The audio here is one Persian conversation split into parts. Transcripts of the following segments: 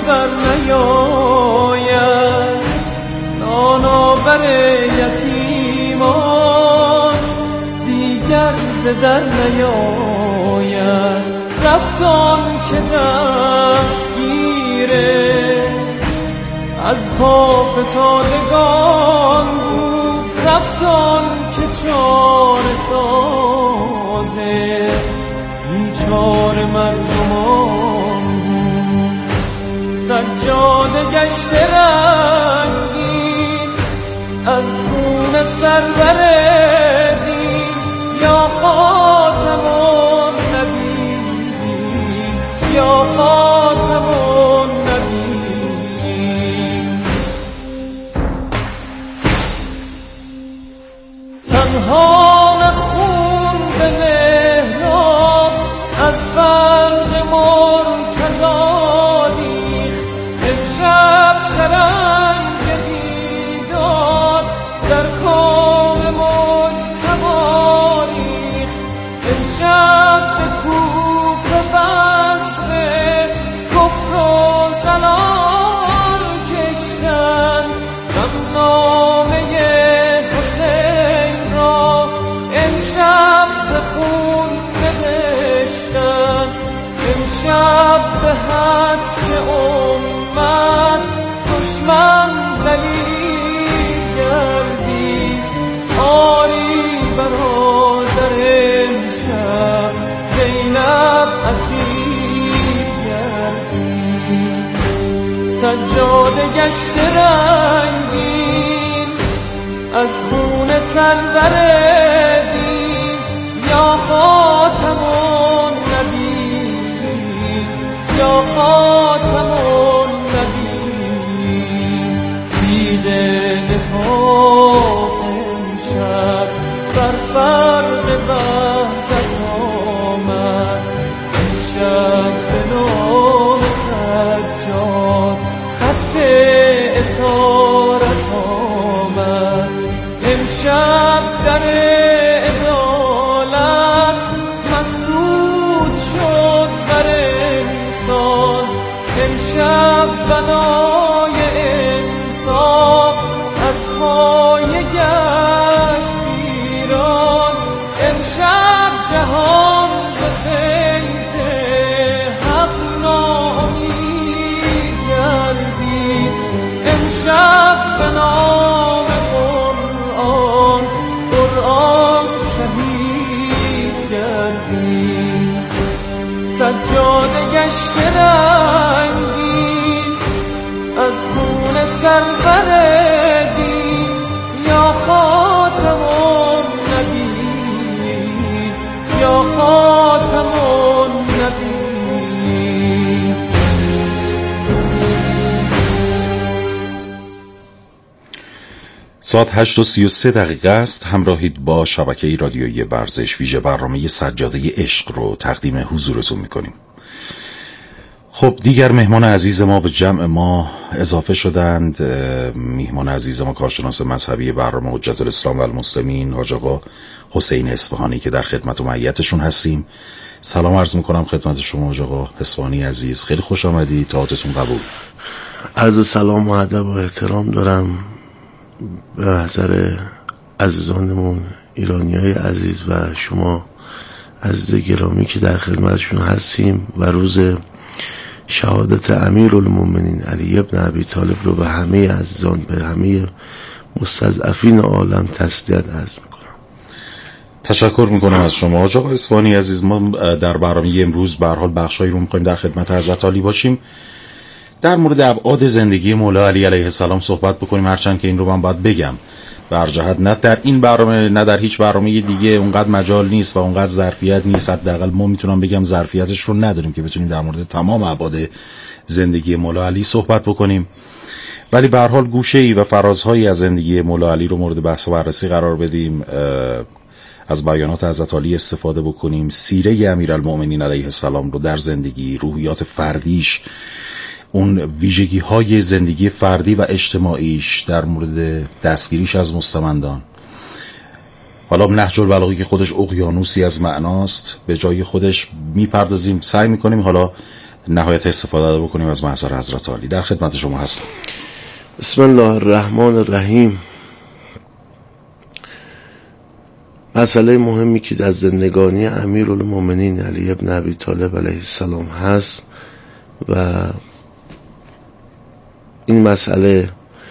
بر نیاید، نانا بر یتیمان دیگر ز در نیاید. رفتان که دستگیره از پا فتادگان بود، رفتان که چاره سازه بیچاره مردمان بود. سجاده گشته رنگین از خون سرور دین، یا خاتم النبیین، یا خاتم النبیین. تنها نخون به مهراب از فرق مرتضی ریخت، امشب شرنگ دیدار در کام مجتبی ریخت. امشب به کوفه وزر کفر و ضلال کشتن، غمنامه حسین را امشب ز خون نوشتن. امشب به حتم امت دشمن دلیر گردید. آری برادر امشب زینب اسیر گردید. سجاده گشت رنگین از خون سرور دین، یا خاتم النبیین، یا خاتم النبیین. دیده نفاق امشب بر فرق وحدت آمد. امشب به نام سجاد خط اسارت آمد. امشب در عدالت مسدود شد بر انسان. امشب بنای انصاف از پایه گشت ایران. امشب جهان ز فیض حق ناامید گردید. امشب به نام قرآن، قرآن شهید گردید. سجاده گشت رنگین از خون سرور دین، یا خاتم النبیین، یا خاتم النبیین. ساعت 8:33 است. همراهید با شبکه رادیویی ورزش. ویژه برنامه سجاده عشق رو تقدیم حضورتون میکنیم. خب دیگر مهمان عزیز ما به جمع ما اضافه شدند. مهمان عزیز ما کارشناس مذهبی برنامه حجت الاسلام و المسلمین حاج آقا حسین اصفهانی که در خدمت و معیتشون هستیم. سلام عرض میکنم خدمت شما حاج آقا اصفهانی عزیز، خیلی خوش آمدید. تاعتتون قبول. عرض سلام و ادب و احترام دارم به محضر عزیزانمون ایرانیای عزیز و شما عزیز گرامی که در خدمتشون هستیم و روز شهادت امیرالمومنین علی ابن ابی طالب رو به همه عزیزان، به همه مستضعفین عالم تسلیت عرض میکنم. تشکر میکنم از شما حاج آقا اصفهانی عزیز. ما در برنامه امروز به هر حال بخشایی رو می‌خوایم در خدمت حضرت علی باشیم، در مورد ابعاد زندگی مولا علی علیه السلام صحبت بکنیم. هرچند که این رو من باید بگم بر جهت نه در این برنامه نه در هیچ برنامه دیگه اونقدر مجال نیست و اونقدر ظرفیت نیست، حداقل ما میتونم بگم ظرفیتش رو نداریم که بتونیم در مورد تمام ابعاد زندگی مولا علی صحبت بکنیم. ولی به هر حال گوشه‌ای و فرازهایی از زندگی مولا علی رو مورد بحث و بررسی قرار بدیم، از بیانات حضرت علی استفاده بکنیم، سیره امیرالمومنین علیه السلام رو در زندگی، روحیات فردیش، اون ویژگی های زندگی فردی و اجتماعیش، در مورد دستگیریش از مستمندان. حالا نهج البلاغه که خودش اقیانوسی از معناست، به جای خودش میپردازیم، سعی میکنیم حالا نهایت استفاده بکنیم از محضر حضرت عالی. در خدمت شما هستم. بسم الله الرحمن الرحیم. مسئله مهمی که در زندگانی امیرالمومنین علی ابن ابی طالب علیه السلام هست و این مسئله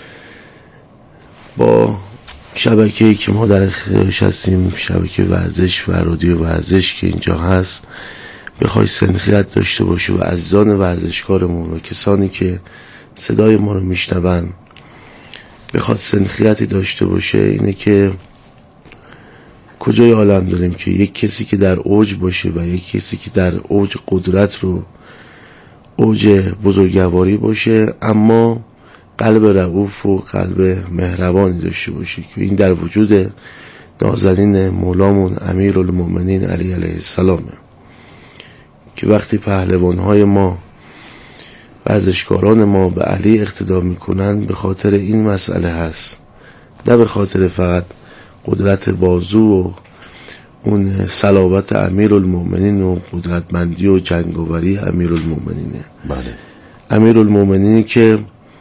با شبکه‌ای که ما در اختیارش هستیم، شبکه ورزش و رادیو ورزش که اینجا هست، بخوای سنخیت داشته باشه و عزیزان ورزشکارمون و کسانی که صدای ما رو میشنون بخواد سنخیتی داشته باشه، اینه که کجای عالم داریم که یک کسی که در اوج باشه و یک کسی که در اوج قدرت رو، اوج بزرگواری باشه، اما قلب رؤوف و قلب مهربانی داشته باشه که این در وجود نازنین مولامون امیرالمومنین علی علیه السلامه که وقتی پهلوانهای ما، ورزشکاران ما به علی اقتدا میکنن به خاطر این مسئله هست، نه به خاطر فقط قدرت بازو و اون صلابت امیرالمومنین و قدرتمندی و جنگاوری امیرالمومنینه. بله. امیرالمومنینی که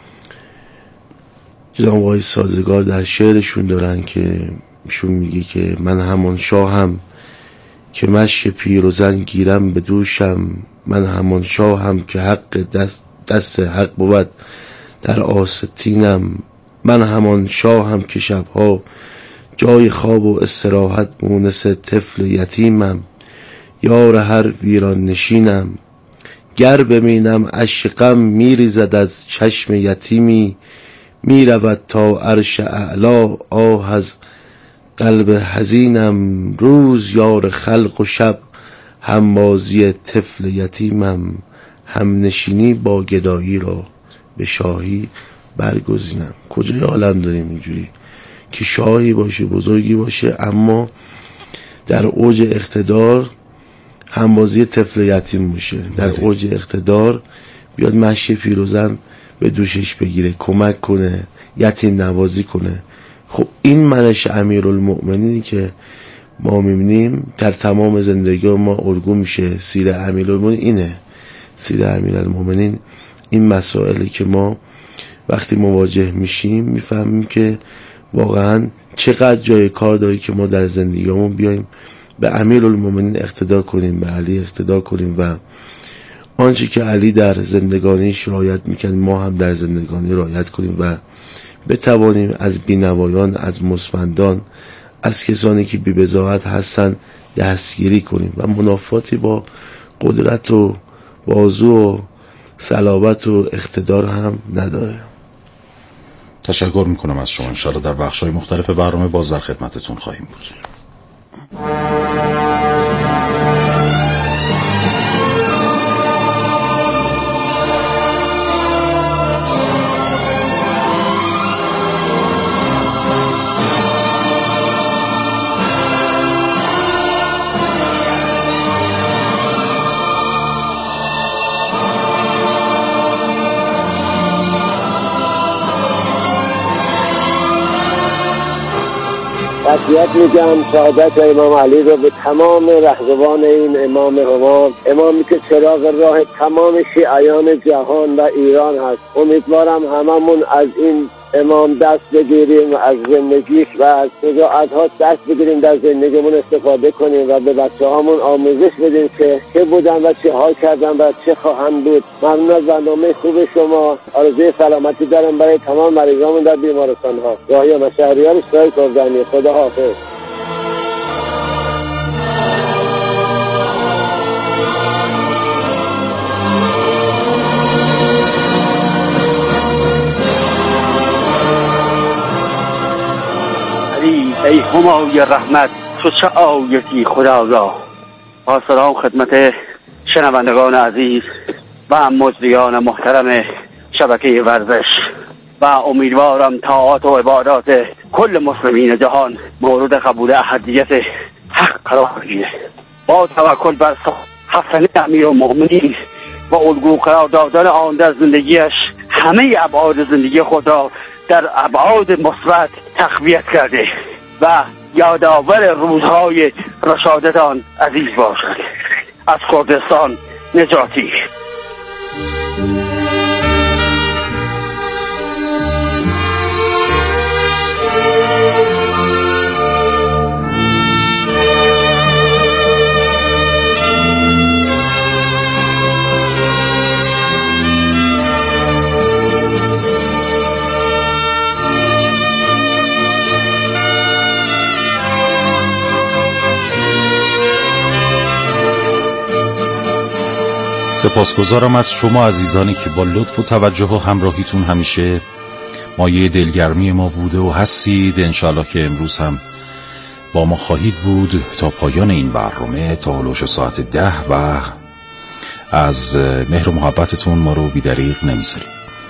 جناب آقای سازگار در شعرشون دارن که ایشون میگه که من همان شاهم که مشک پیروزن گیرم به دوشم، من همان شاهم که حق دست حق بود در آستینم، من همان شاهم که شبها جای خواب و استراحت مونس طفل یتیمم، یار هر ویران نشینم، گر ببینم اشک غم میریزد از چشم یتیمی، میرود تا عرش اعلا آه از قلب حزینم، روز یار خلق و شب همبازی طفل یتیمم، هم نشینی با گدایی را به شاهی برگزینم. کجای عالم داریم اینجوری که شاهی باشه، بزرگی باشه، اما در اوج اقتدار همبازی طفل یتیم باشه، در اوج اقتدار بیاد مشک پیروزن به دوشش بگیره، کمک کنه، یتیم نوازی کنه. خب این منش امیرالمومنینی که ما میبینیم در تمام زندگی ما الگو میشه. سیر امیرالمومنین اینه، سیر امیرالمومنین این مسائلی که ما وقتی مواجه میشیم میفهمیم که واقعا چقدر جای کار داره که ما در زندگیمون بیایم به امیرالمومنین اقتدا کنیم، به علی اقتدا کنیم و آنچه که علی در زندگانیش رعایت میکنه ما هم در زندگانی رعایت کنیم و بتوانیم از بینوایان، از مصمدان، از کسانی که بی‌بضاعت هستن دستگیری کنیم و منافاتی با قدرت و بازو و صلابت و اقتدار هم نداره. تشکر میکنم از شما. انشاءالله در بخش‌های مختلف برنامه باز در خدمتتون خواهیم بود. وصیت میگم شهادت امام علی رو به تمام رهروان این امام همام، امامی که چراغ راه تمام شیعیان جهان و ایران هست. امیدوارم هممون از این امام دست بگیریم و از زندگیش و از شجاعت‌ها دست بگیریم، در زندگیمون استفاده کنیم و به بچه‌هامون آموزش بدیم که چه بودن و چه ها کردن و چه خواهند بود. ممنون از برنامه خوب شما. آرزوی سلامتی دارم برای تمام مریضامون در بیمارستان‌ها. راهیان و شهریار اسرائیل کردنی. خدا حافظ. ای همای رحمت تو چه آیتی خدایا. با سلام خدمت شنوندگان عزیز و مجریان محترم شبکه ورزش و امیدوارم طاعات و عبادات کل مسلمین جهان مورد قبول احدیت حق قرار گیره. با توکل بر حسن امیرالمومنین و الگو قرار دادن آن در زندگیش همه ابعاد زندگی خود را در ابعاد مثبت تقویت کرده و یادآور روزهای رشادت آن عزیز باشد. از کردستان نجاتی. سپاسگزارم از شما عزیزانی که با لطف و توجه و همراهیتون همیشه مایه دلگرمی ما بوده و هستید. انشاءالله که امروز هم با ما خواهید بود تا پایان این برنامه، تا هلوش ساعت 10 و از مهر و محبتتون ما رو بی‌دریغ نمیذارید.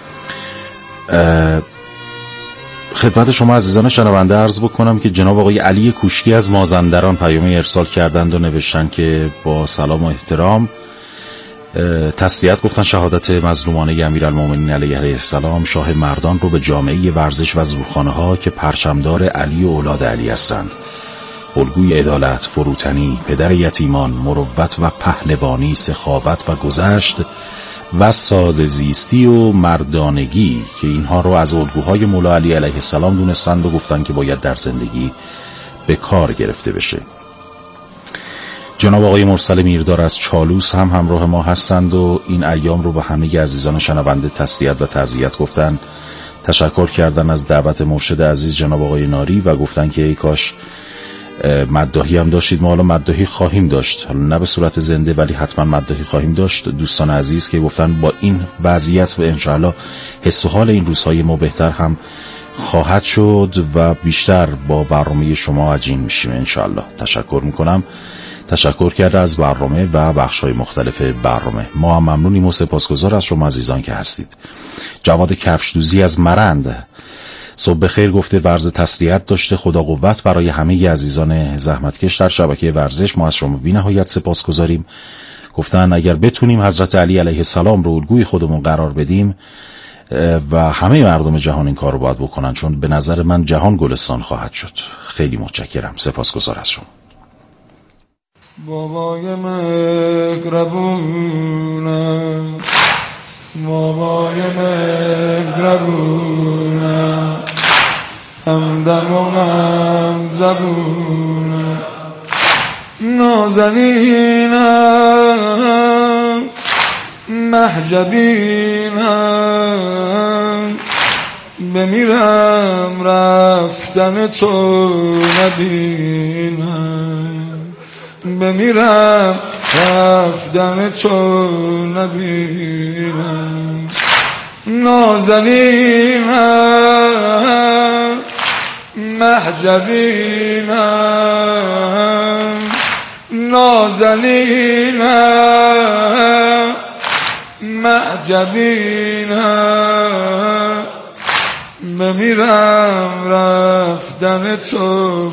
خدمت شما عزیزان شنونده عرض بکنم که جناب آقای علی کوشکی از مازندران پیامی ارسال کردند و نوشتن که با سلام و احترام تسلیت گفتن شهادت مظلومانه امیرالمومنین علیه السلام شاه مردان رو به جامعه ورزش و زورخانه ها که پرچمدار علی و اولاد علی هستند، الگوی عدالت، فروتنی، پدر یتیمان، مروت و پهلوانی، سخاوت و گذشت و ساده زیستی و مردانگی که اینها رو از الگوهای مولا علی علیه السلام دونستند و گفتن که باید در زندگی به کار گرفته بشه. جناب آقای مرسل میردار از چالوس هم همراه ما هستند و این ایام رو به همه عزیزان شنونده تسلیت و تعزیت گفتن، تشکر کردن از دعوت مرشد عزیز جناب آقای ناری و گفتن که ای کاش مداحی هم داشتید. ما حالا مداحی خواهیم داشت، حالا نه به صورت زنده ولی حتما مداحی خواهیم داشت. دوستان عزیز که گفتن با این وضعیت و انشاءالله حس و حال این روزهای ما بهتر هم خواهد شد و بیشتر با برنامه شما عجین میشیم انشاءالله. تشکر میکنم. تشکر کرده از برنامه و بخش‌های مختلف برنامه. ما هم ممنونیم و سپاسگزار از شما عزیزان که هستید. جواد کفشدوزی از مرند صبح بخیر گفته ورز تسلیت داشته، خدا قوت برای همه عزیزان زحمتکش در شبکه ورزش. ما از شما بی‌نهایت سپاسگزاریم. گفتن اگر بتونیم حضرت علی علیه السلام رو الگوی خودمون قرار بدیم و همه مردم جهان این کار رو باید بکنن، چون به نظر من جهان گلستان خواهد شد. خیلی متشکرم. سپاسگزار از شما. بابای مهربونم، بابای مهربونم، همدم و هم زبونم، نازنینم، محجبینم، بمیرم رفتن تو نبینم، بمیرم رفتن تو نبینم، نازنینم، محجبینم، نازنینم، محجبینم، بمیرم رفتن تو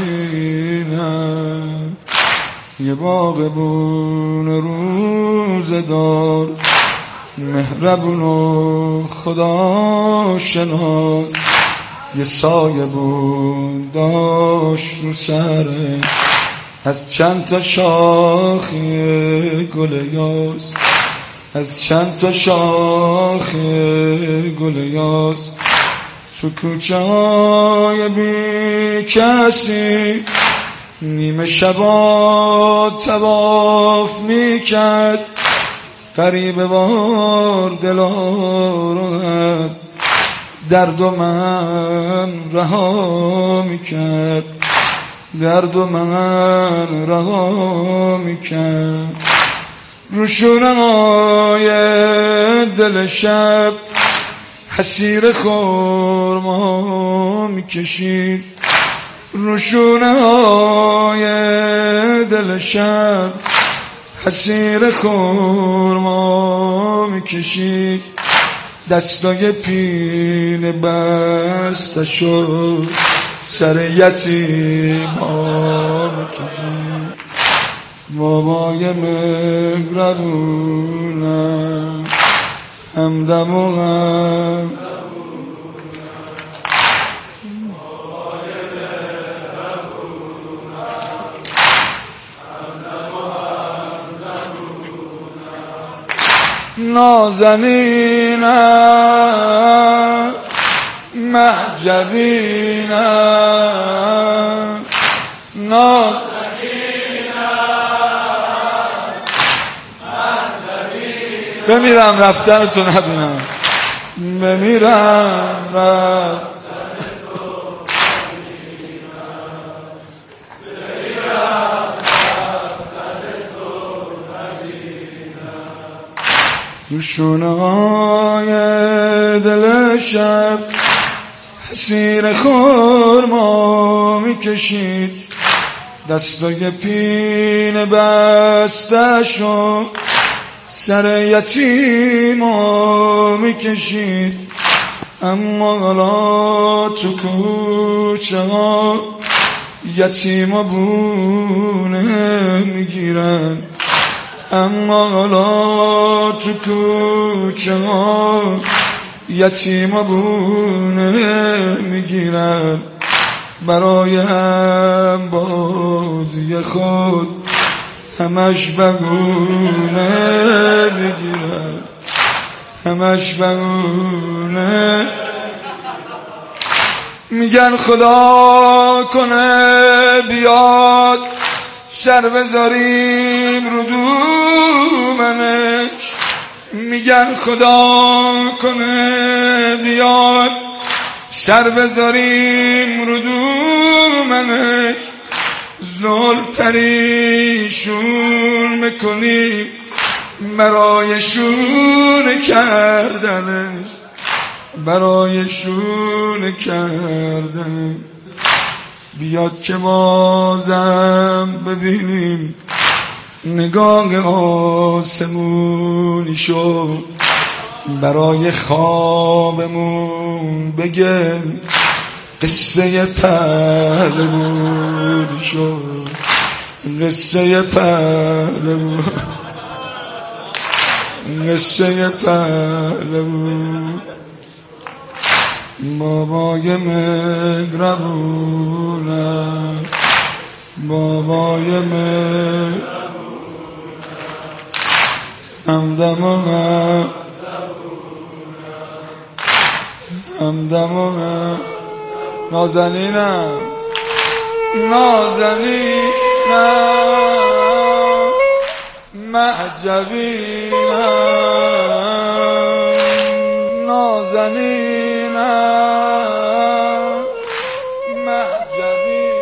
نبینم. یه باغبون روزدار، مهربون و خدا شناس، یه سایبون داشت رو سره از چند تا شاخی گل یاس، از چند تا شاخی گل یاس، تو کوچه های بی کسی نیمه شبا طواف میکرد، غریبه وار دلا رو از درد و من رها میکرد، درد و من رها میکرد. روشونای دل شب حسیر خرما میکشید، روشونه های دل شب حسیر خرما میکشید، دستای پینه بسته شد سر یتیما میکشید. بابای مهربونم، همدم و هم نازنینم، محجبینم، بمیرم رفتن تو نبینم، بمیرم رفتن روشونه های دل شب حسیر خرما میکشید، دستای پین بسته شو سر یتیما میکشید. اما حالا تو کوچه ها یتیما بونه میگیرن، اما حالا تو کوچه ها یتیما بونه میگیرن. برای هم بازی خود همش بگونه میگیرن، همش بگونه میگن خدا کنه بیاد سر بذاریم رو دومنش. میگن خدا کنه بیاد سر بذاریم رو دومنش. زلف پریشون میکنیم برای شونه کردنش، برای شونه کردنش. بیاد که بازم ببینیم نگاه آسمونی شو، برای خوابمون بگه قصه پهلوونی شو، قصه پهلوون، قصه پهلوون. بابای مهربونم، بابای مهربونم، همدمم همدمم نازنینم، نازنینم، معجبینم، نازنینم، معجبینم.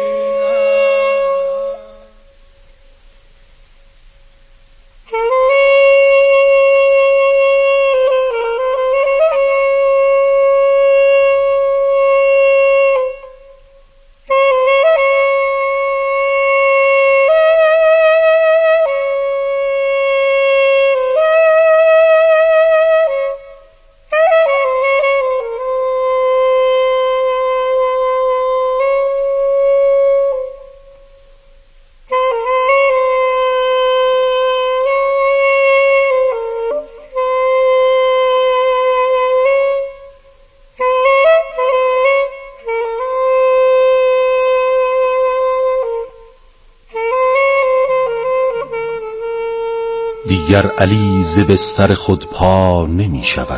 دیگر علی ز بستر خود پا نمی شود،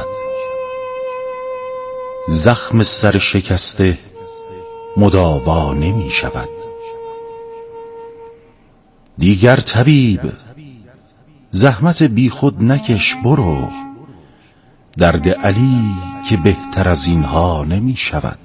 زخم سر شکسته مداوا نمی شود. دیگر طبیب زحمت بی خود نکش، برو درد علی که بهتر از اینها نمی شود.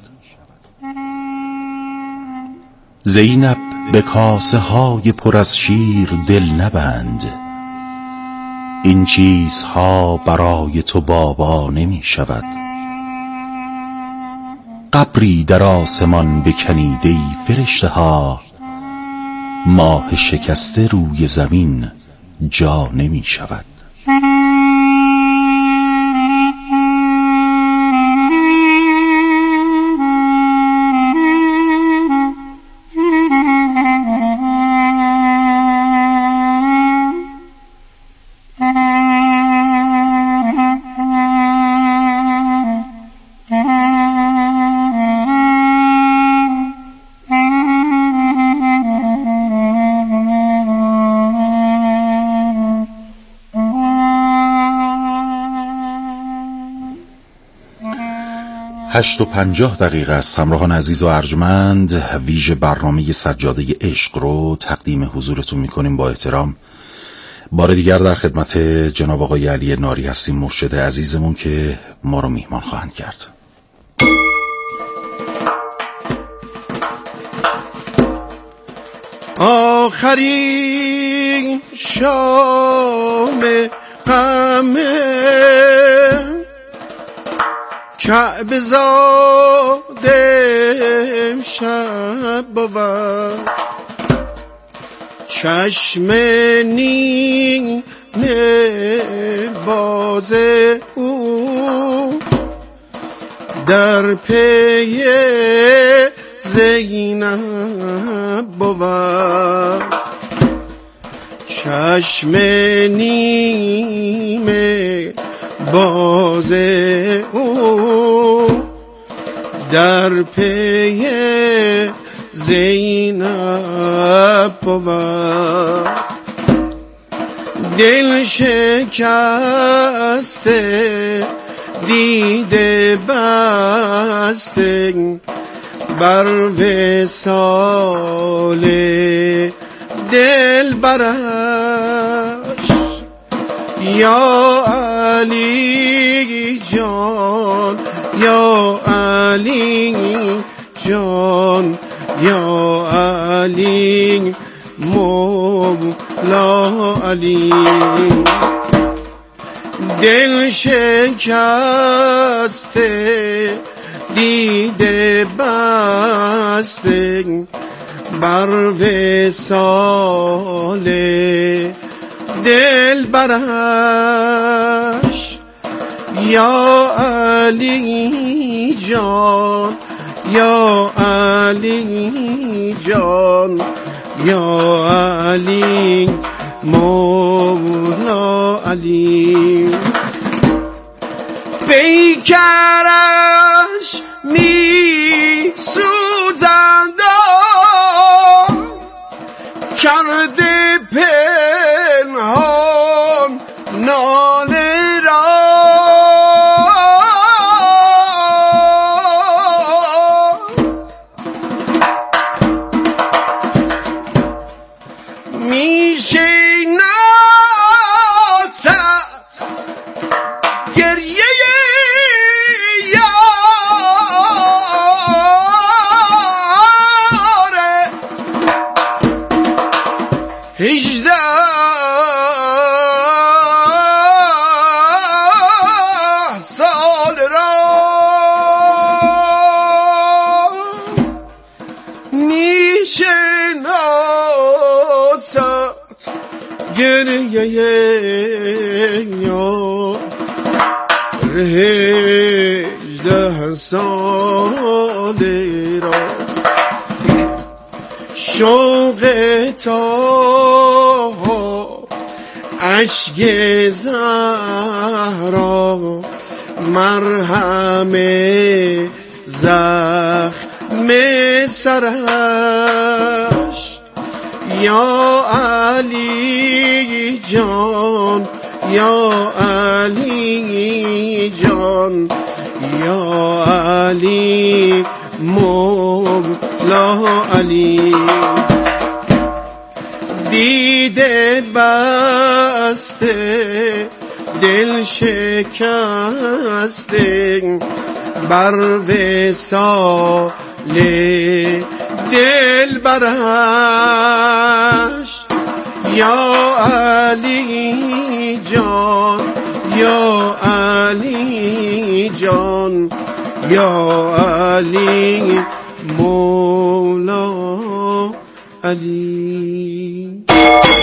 زینب به کاسه های پر از شیر دل نبند، این چیزها برای تو بابا نمی شود. قبری در آسمان بکنید ای فرشته ها، ماه شکسته روی زمین جا نمی شود. هشت و 50 دقیقه است. همراهان عزیز و ارجمند، ویژه برنامه سجاده عشق رو تقدیم حضورتون میکنیم با احترام. بار دیگر در خدمت جناب آقای علی ناری هستیم، مرشد عزیزمون که ما رو میهمان خواهند کرد. آخرین شام غمه کعبه زاده امشب بود چشم نیمه باز او در پی زینب بود چشم نیمه باز او در پی زینب بود دل شکسته دیده بسته بر وصال دل برش یا علی جان یا علی جان یا علی مولا علی دل شکسته دیده بسته بر وصال دل برش یا علی جان یا علی جان یا علی مولا علی پیکرش می سوزند کرده پنهان ناله را هجده ساله را شوق تا اشک زهرا مرهم زخم سرش یا علی جان یا علی جان یا علی مولا علی دیده بسته دل شکسته بر وصال دل برش یا علی جان یا علی جان یا علی مولا علی.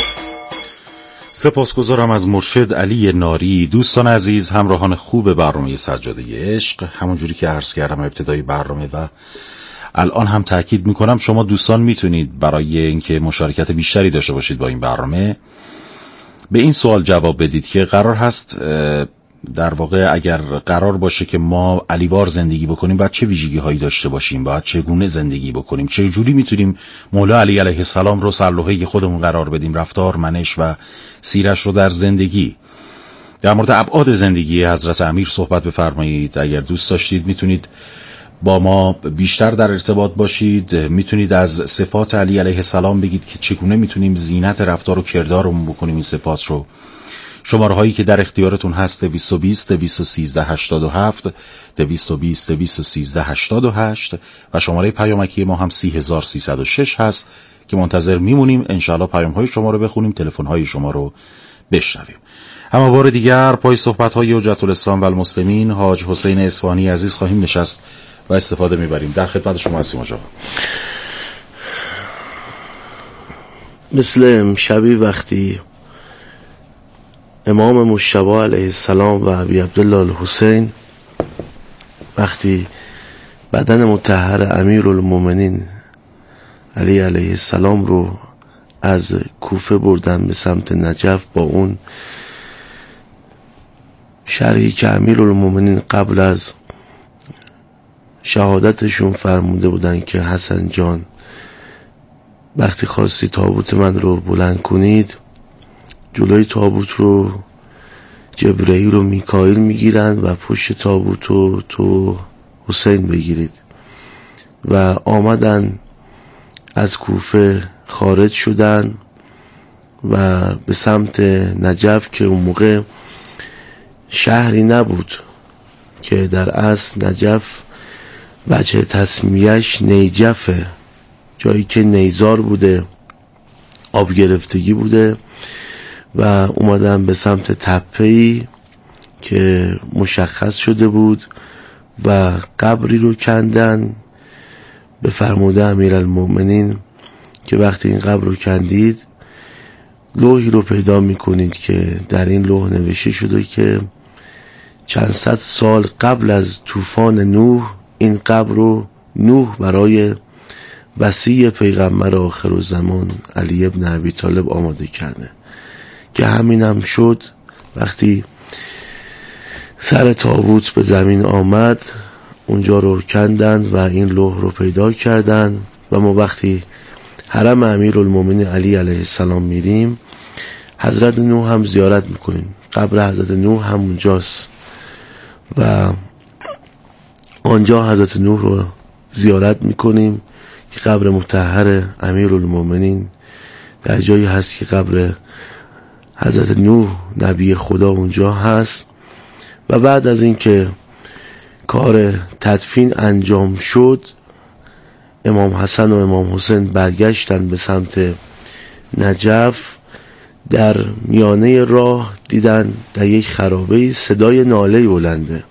سپاسگزارم از مرشد علی ناری. دوستان عزیز، همراهان خوب برنامه سجاده عشق، همونجوری که عرض کردم ابتدای برنامه و الان هم تأکید میکنم، شما دوستان میتونید برای اینکه مشارکت بیشتری داشته باشید با این برنامه به این سوال جواب بدید که قرار هست در واقع اگر قرار باشه که ما علیوار زندگی بکنیم باید چه ویژگی هایی داشته باشیم، باید چگونه زندگی بکنیم، چه جوری میتونیم مولا علی علیه السلام رو سرلوحه خودمون قرار بدیم، رفتار، منش و سیرش رو در زندگی. در مورد ابعاد زندگی حضرت امیر صحبت بفرمایید. اگر دوست داشتید میتونید با ما بیشتر در ارتباط باشید، میتونید از صفات علی علیه السلام بگید که چگونه میتونیم زینت رفتار و کردارمون بکنیم این صفات رو. شماره هایی که در اختیارتون هست 220 213 87 220 213 88 و شماره پیامکی ما هم 30306 هست که منتظر میمونیم انشاءالله پیام های شما رو بخونیم، تلفن های شما رو بشنویم. اما بار دیگر پای صحبت‌های حجت الاسلام و المسلمین حاج حسین اصفهانی عزیز خواهیم نشست و استفاده می‌بریم. در خدمت شما هستیم آقا. مثل امشبی وقتی امام مجتبی علیه السلام و ابی عبدالله الحسین وقتی بدن مطهر امیرالمومنین علی علیه السلام رو از کوفه بردن به سمت نجف، با اون شرحی که امیرالمومنین قبل از شهادتشون فرموده بودن که حسن جان وقتی خواستی تابوت من رو بلند کنید، جلوی تابوت رو جبرئیل و میکائیل میگیرن و پشت تابوت رو تو حسین بگیرید. و آمدن از کوفه خارج شدن و به سمت نجف که اون موقع شهری نبود، که در اصل نجف وجه تسمیهش نیجفه، جایی که نیزار بوده، آب گرفتگی بوده، و اومدن به سمت تپه‌ای که مشخص شده بود و قبری رو کندن به فرموده امیرالمومنین که وقتی این قبر رو کندید لوحی رو پیدا میکنید که در این لوح نوشته شده که چند صد سال قبل از طوفان نوح این قبر رو نوح برای وصی پیغمبر آخرالزمان علی ابن ابی طالب آماده کرده، که همین هم شد. وقتی سر تابوت به زمین آمد اونجا رو کندن و این لوح رو پیدا کردن و ما وقتی حرم امیرالمومنین علی علیه السلام میریم حضرت نوح هم زیارت میکنیم. قبر حضرت نوح هم اونجاست و آنجا حضرت نوح رو زیارت میکنیم که قبر مطهر امیرالمومنین در جایی هست که قبر حضرت نوح نبی خدا اونجا هست. و بعد از اینکه کار تدفین انجام شد امام حسن و امام حسین برگشتن به سمت نجف. در میانه راه دیدن در یک خرابه صدای ناله بلنده.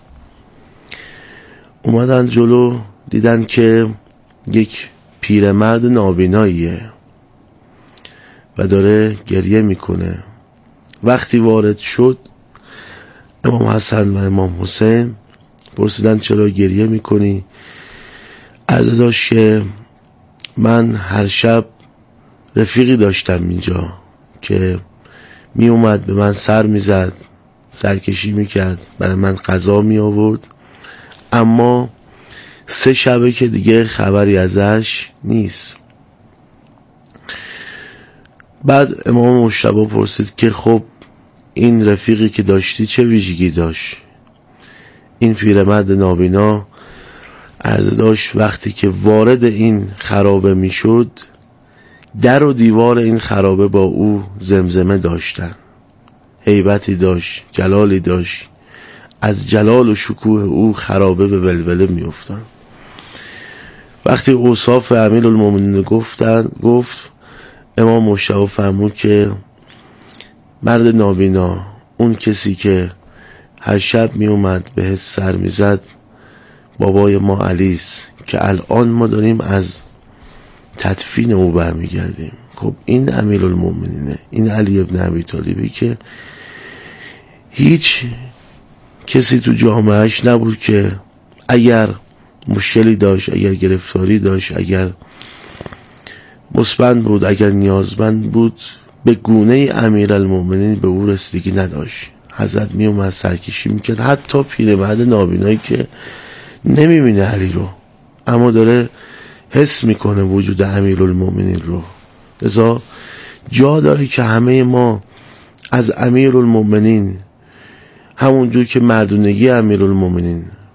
اومدن جلو دیدن که یک پیرمرد نابیناییه و داره گریه میکنه. وقتی وارد شد امام حسن و امام حسین پرسیدن چرا گریه میکنی؟ عرض داشت که من هر شب رفیقی داشتم اینجا که می اومد به من سر میزد، سرکشی میکرد، برای من غذا می آورد، اما 3 شبه که دیگه خبری ازش نیست. بعد امام مجتبی پرسید که خب این رفیقی که داشتی چه ویژگی داشت؟ این پیرمرد نابینا عرض داشت وقتی که وارد این خرابه میشد در و دیوار این خرابه با او زمزمه داشتن، هیبتی داشت، جلالی داشت، از جلال و شکوه او خرابه به ولوله میافتن. وقتی اوصاف امیرالمومنین گفت امام مجتبی فرمود که مرد نابینا، اون کسی که هر شب می اومد بهت سر می زد بابای ما علیست که الان ما داریم از تدفین او برمیگردیم. خب این امیرالمومنینه، این علی ابن ابی طالبی که هیچ کسی تو جامعهش نبود که اگر مشکلی داشت، اگر گرفتاری داشت، اگر مصبند بود، اگر نیازمند بود، به گونه امیرالمومنین به او رسیدگی نداشت. حضرت می اومد سرکشی میکرد، حتی پیرمرد نابینایی که نمیبینه علی رو اما داره حس میکنه وجود امیرالمومنین رو. لذا جا داره که همه ما از امیرالمومنین همونجور که مردونگی امیرالمومنین